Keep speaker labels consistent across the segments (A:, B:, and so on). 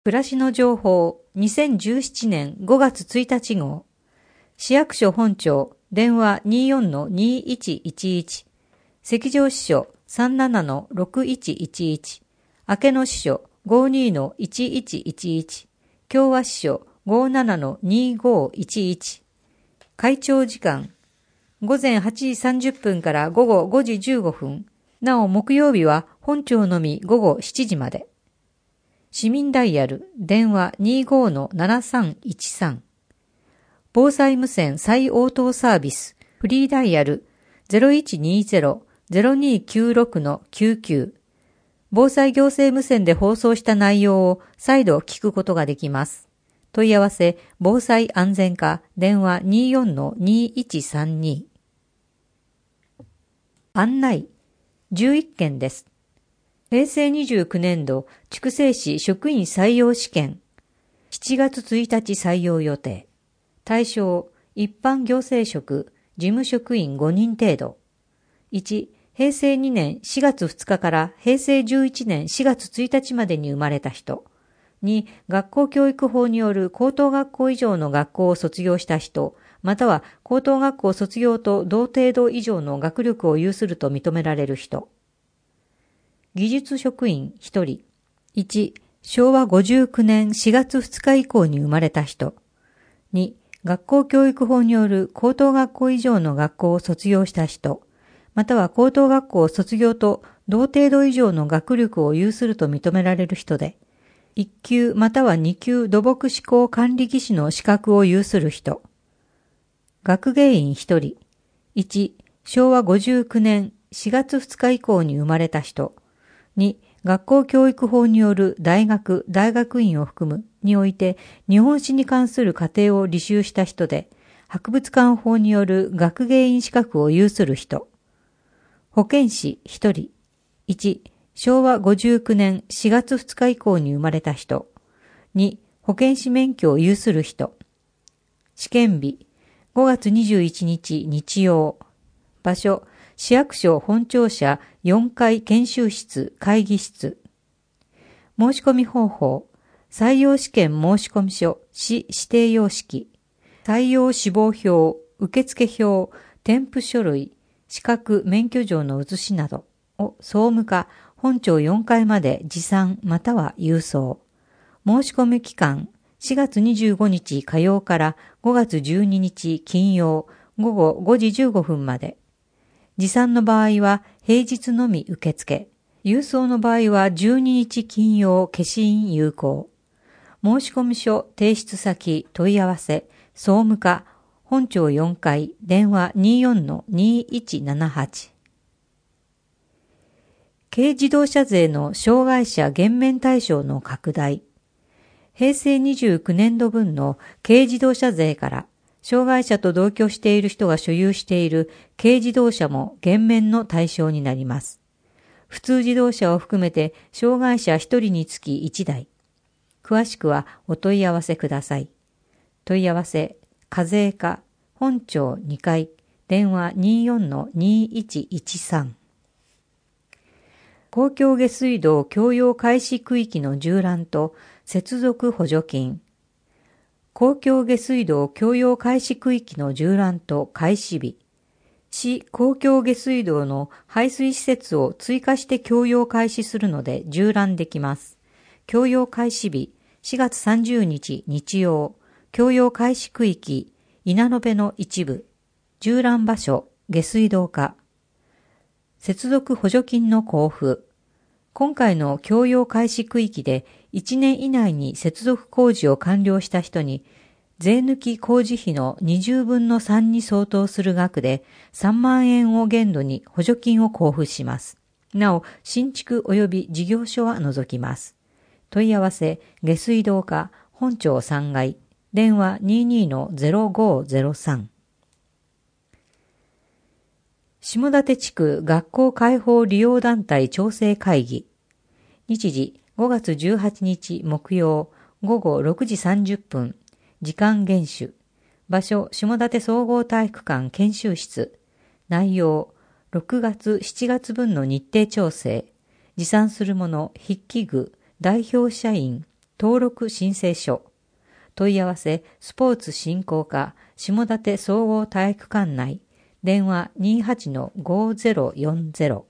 A: 暮らしの情報2017年5月1日号。市役所本庁電話 24-2111 赤条支所 37-6111 明野支所 52-1111 共和支所 57-2511 会長時間午前8時30分から午後5時15分。なお木曜日は本庁のみ午後7時まで。市民ダイヤル電話 25-7313 防災無線再応答サービスフリーダイヤル 0120-0296-99 防災行政無線で放送した内容を再度聞くことができます。問い合わせ防災安全課電話 24-2132 案内11件です。平成29年度筑西市職員採用試験7月1日採用予定。対象一般行政職事務職員5人程度。1、平成2年4月2日から平成11年4月1日までに生まれた人。2、学校教育法による高等学校以上の学校を卒業した人、または高等学校卒業と同程度以上の学力を有すると認められる人。技術職員1人。1、昭和59年4月2日以降に生まれた人。2、学校教育法による高等学校以上の学校を卒業した人、または高等学校卒業と同程度以上の学力を有すると認められる人で、1級または2級土木施工管理技士の資格を有する人。学芸員1人。1、昭和59年4月2日以降に生まれた人。2、学校教育法による大学、大学院を含むにおいて日本史に関する課程を履修した人で、博物館法による学芸員資格を有する人。保健師1人。1、昭和59年4月2日以降に生まれた人。2、保健師免許を有する人。試験日、5月21日日曜。場所、市役所本庁舎4階研修室会議室。申し込み方法、採用試験申込書、市指定様式、採用志望票、受付票、添付書類、資格免許状の写しなどを総務課本庁4階まで持参または郵送。申し込み期間、4月25日火曜から5月12日金曜午後5時15分まで。持参の場合は平日のみ受付。郵送の場合は12日金曜消印有効。申込書提出先問い合わせ総務課本庁4階電話 24-2178。軽自動車税の障害者減免対象の拡大。平成29年度分の軽自動車税から障害者と同居している人が所有している軽自動車も減免の対象になります。普通自動車を含めて障害者1人につき1台。詳しくはお問い合わせください。問い合わせ、課税課、本庁2階、電話 24-2113。公共下水道供用開始区域の縦覧と接続補助金。公共下水道供用開始区域の縦覧と開始日。市公共下水道の排水施設を追加して供用開始するので縦覧できます。供用開始日4月30日日曜。供用開始区域稲野辺の一部。縦覧場所下水道課。接続補助金の交付。今回の供用開始区域で1年以内に接続工事を完了した人に税抜き工事費の20分の3に相当する額で3万円を限度に補助金を交付します。なお、新築及び事業所は除きます。問い合わせ、下水道課、本庁3階、電話 22-0503。下館地区学校開放利用団体調整会議。日時5月18日木曜午後6時30分。時間厳守。場所下館総合体育館研修室。内容6月7月分の日程調整。持参するもの筆記具、代表社員、 登録申請書。問い合わせ、スポーツ振興課、下館総合体育館内。電話 28-5040。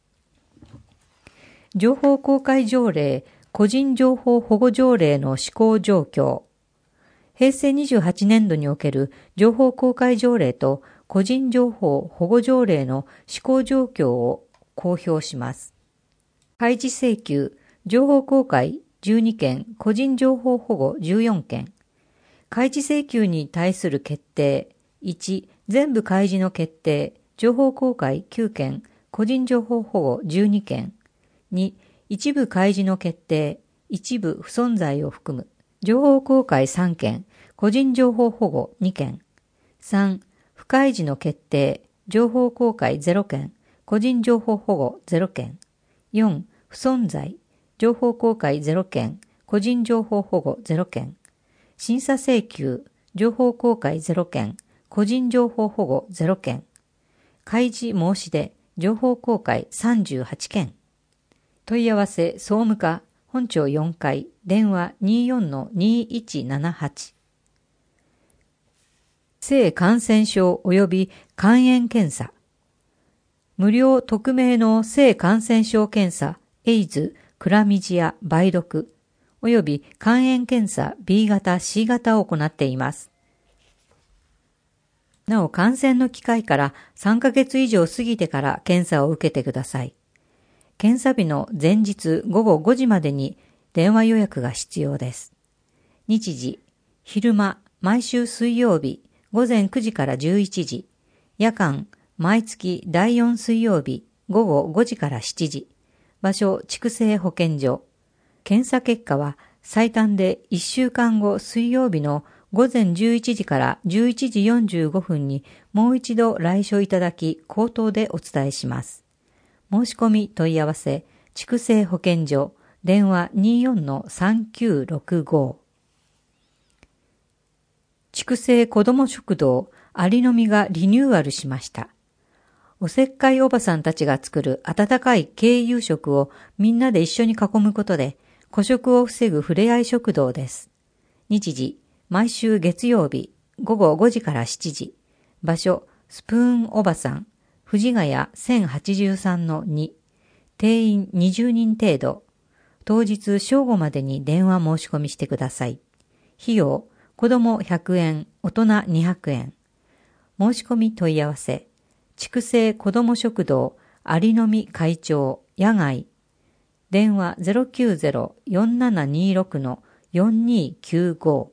A: 情報公開条例、個人情報保護条例の施行状況。平成28年度における情報公開条例と個人情報保護条例の施行状況を公表します。開示請求、情報公開12件、個人情報保護14件。開示請求に対する決定。1、全部開示の決定、情報公開9件、個人情報保護12件。2、一部開示の決定、一部不存在を含む、情報公開3件、個人情報保護2件。3、不開示の決定、情報公開0件、個人情報保護0件。4、不存在、情報公開0件、個人情報保護0件。審査請求、情報公開0件、個人情報保護0件。開示申し出、情報公開38件。問い合わせ、総務課、本庁4階、電話 24-2178。性感染症及び肝炎検査。無料匿名の性感染症検査、エイズ、クラミジア、梅毒、及び肝炎検査 B 型、C 型を行っています。なお、感染の機会から3ヶ月以上過ぎてから検査を受けてください。検査日の前日午後5時までに電話予約が必要です。日時、昼間、毎週水曜日、午前9時から11時。夜間、毎月第4水曜日、午後5時から7時。場所、畜生保健所。検査結果は最短で1週間後水曜日の午前11時から11時45分にもう一度来所いただき、口頭でお伝えします。申し込み問い合わせ、畜生保健所、電話 24-3965。畜生子ども食堂、ありのみがリニューアルしました。おせっかいおばさんたちが作る温かい軽夕食をみんなで一緒に囲むことで、孤食を防ぐふれあい食堂です。日時、毎週月曜日、午後5時から7時。場所、スプーンおばさん、藤ヶ谷 1083-2。定員20人程度。当日正午までに電話申し込みしてください。費用、子供100円、大人200円。申し込み問い合わせ、畜生子ども食堂、ありのみ会長、野外。電話 090-4726-4295。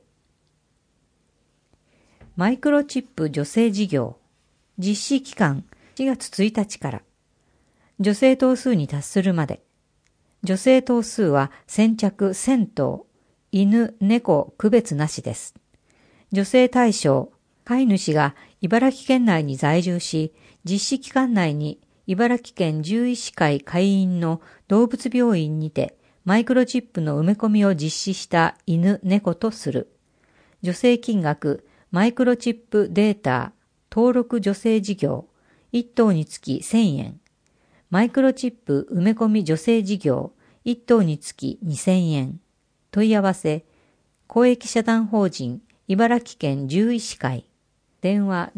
A: マイクロチップ助成事業。実施期間4月1日から。助成頭数に達するまで。助成頭数は先着1000頭。犬、猫、区別なしです。助成対象、飼い主が茨城県内に在住し、実施期間内に茨城県獣医師会会員の動物病院にてマイクロチップの埋め込みを実施した犬、猫とする。助成金額、マイクロチップデータ、登録助成事業、1頭につき1000円。マイクロチップ埋め込み助成事業、1頭につき2000円。問い合わせ、公益社団法人茨城県獣医師会。電話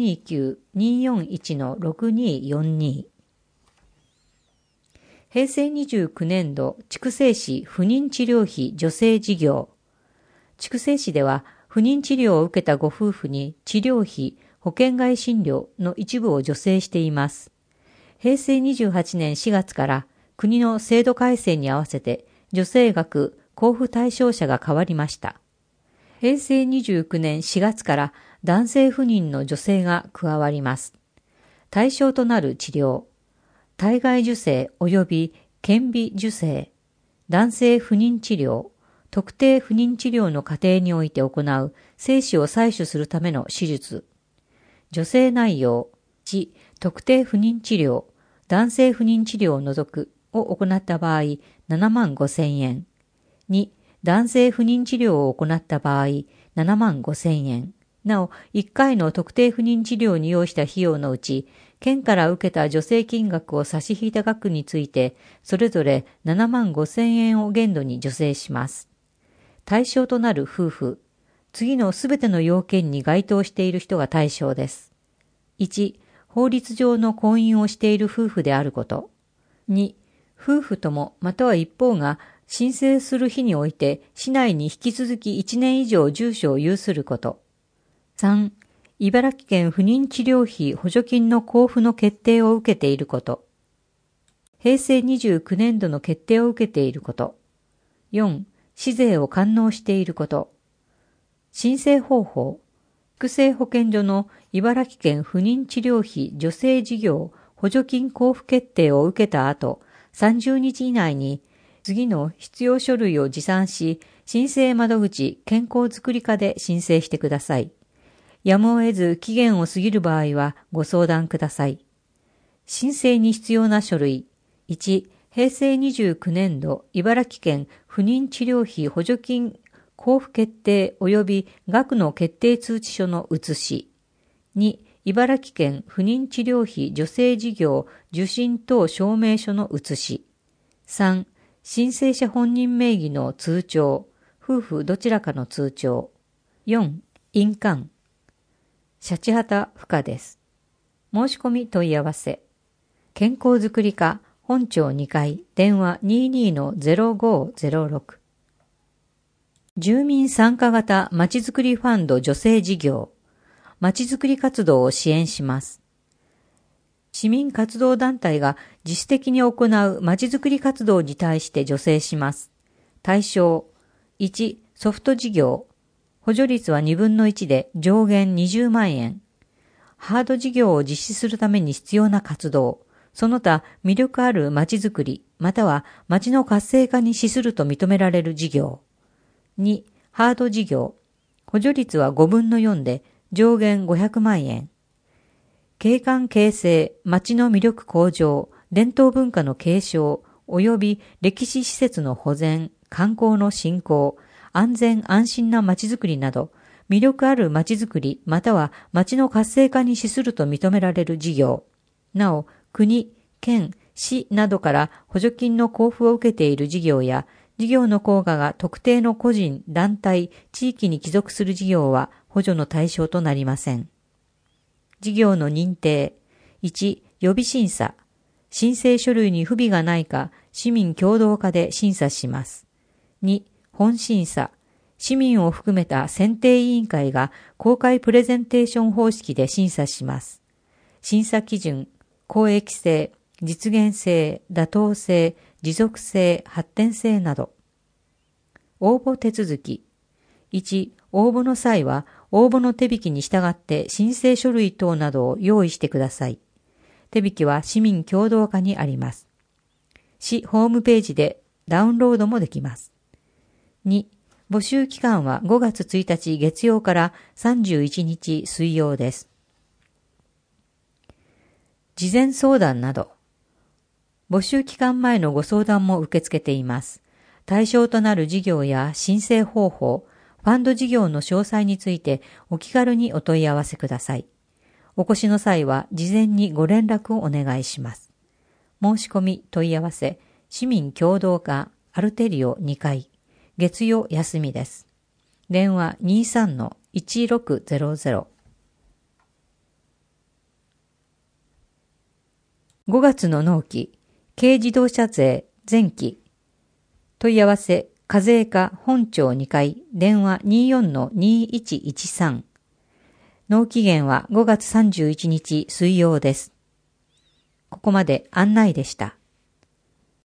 A: 029-241-6242。平成29年度筑西市不妊治療費助成事業。筑西市では不妊治療を受けたご夫婦に治療費、保険外診療の一部を助成しています。平成28年4月から国の制度改正に合わせて助成額、交付対象者が変わりました。平成29年4月から男性不妊の助成が加わります。対象となる治療、体外受精及び顕微授精、男性不妊治療、特定不妊治療の過程において行う精子を採取するための手術、助成内容、1、特定不妊治療、男性不妊治療を除くを行った場合7万5千円、2、男性不妊治療を行った場合7万5千円。なお、1回の特定不妊治療に要した費用のうち、県から受けた助成金額を差し引いた額について、それぞれ7万5千円を限度に助成します。 対象となる夫婦。次のすべての要件に該当している人が対象です。1、法律上の婚姻をしている夫婦であること。2、夫婦ともまたは一方が申請する日において市内に引き続き1年以上住所を有すること。3、茨城県不妊治療費補助金の交付の決定を受けていること。平成29年度の決定を受けていること。4、市税を完納していること。申請方法。福生保健所の茨城県不妊治療費助成事業補助金交付決定を受けた後、30日以内に次の必要書類を持参し、申請窓口健康づくり課で申請してください。やむを得ず期限を過ぎる場合はご相談ください。申請に必要な書類。1、平成29年度茨城県不妊治療費補助金交付決定及び額の決定通知書の写し。2、茨城県不妊治療費助成事業受診等証明書の写し。3、申請者本人名義の通帳、夫婦どちらかの通帳。4、印鑑。シャチハタ不可です。申し込み問い合わせ。健康づくり課本庁2階電話 22-0506。住民参加型まちづくりファンド助成事業。まちづくり活動を支援します。市民活動団体が自主的に行うまちづくり活動に対して助成します。対象。1、ソフト事業。補助率は2分の1で上限20万円。ハード事業を実施するために必要な活動。その他魅力あるまちづくり、または町の活性化に資すると認められる事業。2、ハード事業。補助率は5分の4で上限500万円。景観形成、町の魅力向上、伝統文化の継承、及び歴史施設の保全、観光の振興、安全安心な町づくりなど、魅力ある町づくりまたは町の活性化に資すると認められる事業。なお、国、県、市などから補助金の交付を受けている事業や、事業の効果が特定の個人、団体、地域に帰属する事業は補助の対象となりません。事業の認定。1、予備審査。申請書類に不備がないか、市民共同化で審査します。2、本審査。市民を含めた選定委員会が公開プレゼンテーション方式で審査します。審査基準、公益性、実現性、妥当性、持続性、発展性など。応募手続き。1、応募の際は応募の手引きに従って申請書類等などを用意してください。手引きは市民共同化にあります。市ホームページでダウンロードもできます。2、募集期間は5月1日月曜から31日水曜です。事前相談など。募集期間前のご相談も受け付けています。対象となる事業や申請方法、ファンド事業の詳細についてお気軽にお問い合わせください。お越しの際は事前にご連絡をお願いします。申し込み問い合わせ、市民共同課アルテリオ2階、月曜休みです。電話 23-1600。5月の納期、軽自動車税前期。問い合わせ、課税課本庁2階、電話 24-2113。納期限は5月31日水曜です。ここまで案内でした。